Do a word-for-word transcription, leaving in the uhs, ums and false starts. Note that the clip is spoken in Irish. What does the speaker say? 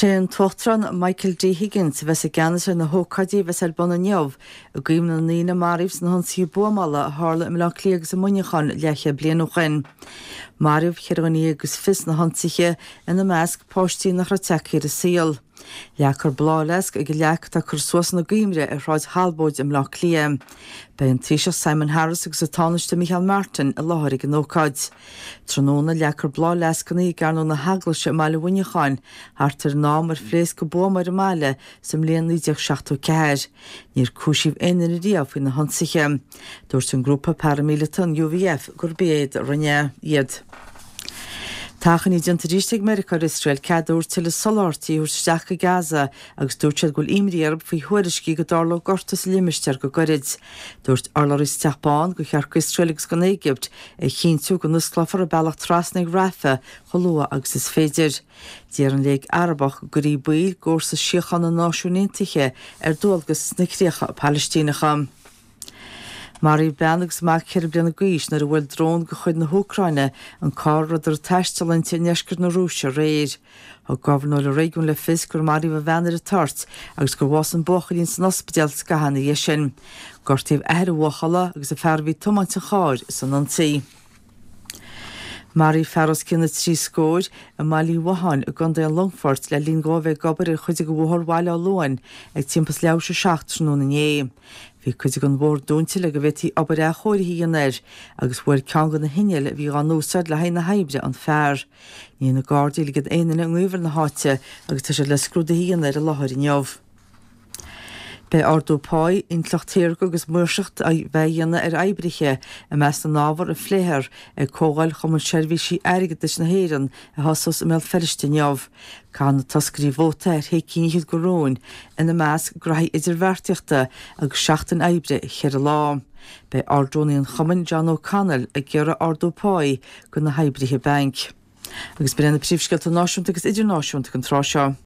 Sin tuchtran Michael D. Higgins ves a ganasar na hócadí ves ar bonna neamh a gcuim na nína maribs na honsí buamala a hála im le clíagus a muinechan leiche blian ó chin. Maribh chirganí agus fis na honsiche in na measc postí nach rateachir a síl. Leachar blálesk ag leach tá chur suas na gimre a ráid halbóid im le clia. Bei an tíise Simon Harris agus a táneiste Michael Martin a láthir an ócáid. Tróna leachar blálescaní garnú na haglaise meile bhuineáin, hartar nám ar phléas go bómar a meile sem léon lídeach seachtó ceir. Níor cúisíh inar a riamh na honsiche. Dúirt an grúpa paramilitan U V F gur béad rinne iad. Táchan í dintaríiste America ar Israel cadúir til is soláirtaí úr steach a Gaza agus dúirtead gúil imríarb faoi thuairiscí go dárló gortas limistear go gorid. Dúirt arlar is teapán go chearc Israel agus go Égypt é chinú go nusclafar a bailach trasnig Rafa cholua agus is féidir. Díar an léig Arbach gurí buil górsa siochan na náisiúntaithe ar dúlgus snicríocha Palestínacha. Marí beanagus mac ceir bliana gúis nar a bhfuil drón go chuid na Húcraine an cá rudar teistalinte neisgur na Rúise réir. Tá gabhanóir a réigiún le fis gur marí bh bheanar a tart agus go bhás an bochalín san ospidéal gahanna dhé sin. Gortaobh air a bhochala agus a fearbhí tomainte cháir san antaí. Marí ferras cinna trí scóir a mailí wahan a gandé an Longfort le lín gábheith gabar ar chuide go bhthir bhaile á luáin ag timpas leabhse seachtrú na né. Bhí chuide an bhór dúntil a go bhítí aber a chóirí an air agus bhfuir ceangan na hineal bhí an nósad le hain na haibre an fearr. Ní na gádaí ligad éana an nghuimhar na háite agus tá sé le scrúdaí an air a láthair neamh. Bei ardú páid intlachttéir agus muirseacht a bheithéanna ar aibriche a meas na nábhar a phléthir ag cógáil chum an seirbhísí airgeadis na héireann a hasas i mé feriste neamh. Cá na tascarí bhóta ar héicíniúd go róin ina meas graith idirmhairteachta agus seachtain aibre cheir a lá. Bei ardúnaí an chumann John O'Connell a gcearra ardú páid go na haibrithe bank. Agus beirna príomhsceilt náisiúnta agus idirnáisiúnta an trá seo.